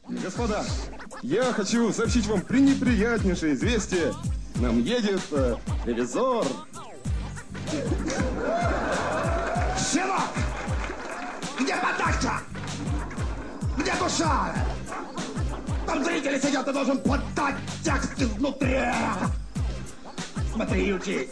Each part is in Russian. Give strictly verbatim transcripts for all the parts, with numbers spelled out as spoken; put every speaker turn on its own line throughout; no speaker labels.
Господа, я хочу сообщить вам пренеприятнейшее известие. Нам едет э, ревизор.
Щенок! Где подача? Где душа? Там зрители сидят, ты должен подать текст изнутри. Смотри и учись.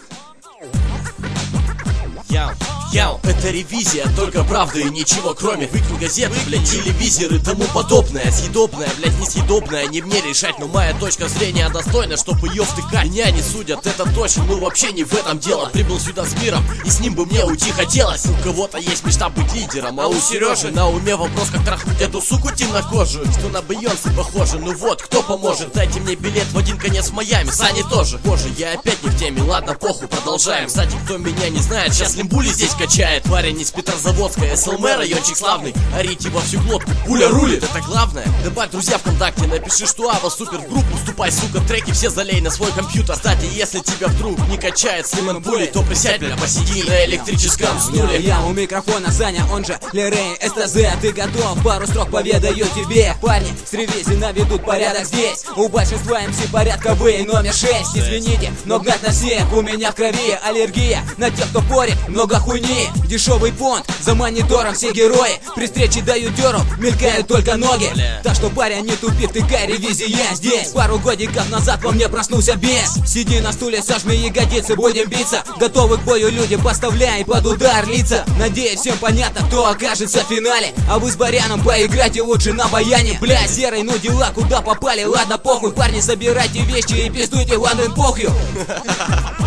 Яу, яу, это ревизия, только правда и ничего кроме. Выкинь газеты, блядь, телевизор и тому подобное. Съедобное, блядь, несъедобное, не мне решать. Но моя точка зрения достойна, чтоб ее втыкать. Меня не судят, это точно, ну вообще не в этом дело. Прибыл сюда с миром, и с ним бы мне уйти хотелось. У кого-то есть мечта быть лидером, а у Сережи на уме вопрос, как трахнуть эту суку темнокожую, что на Бейонсе похоже. Ну вот, кто поможет? Дайте мне билет в один конец в Майами, Сани тоже. Боже, я опять не в теме, ладно, похуй, продолжаем. Кстати, кто меня не знает, сейчас Лимбули здесь качает. Парень из Петрозаводска, СЛМ, райончик славный. Орите во всю глотку, пуля рулит, это главное. Добавь друзья ВКонтакте, напиши, что Ава супер в группу. Вступай, сука, треки все залей на свой компьютер. Кстати, если тебя вдруг не качает с Лимонбули, то присядь, бля, посиди на электрическом стуле.
Я у микрофона Саня, он же Лерей СТЗ. Ты готов? Пару строк поведаю тебе. Парни с ревизии наведут порядок здесь. У большинства МС порядковые номер шесть. Извините, но гнать на всех у меня в крови аллергия на тех, кто порит. Много хуйни, дешевый понт, за монитором все герои. При встрече дают дёру, мелькают только ноги. Так что, парень, не тупи, втыкай, ревизия здесь. Пару годиков назад во мне проснулся бес. Сиди на стуле, сожми ягодицы, будем биться. Готовы к бою люди, поставляй под удар лица. Надеюсь, всем понятно, кто окажется в финале. А вы с Баряном поиграйте лучше на баяне. Бля, серый, ну дела куда попали, ладно похуй. Парни, собирайте вещи и пиздуйте Лондон похью.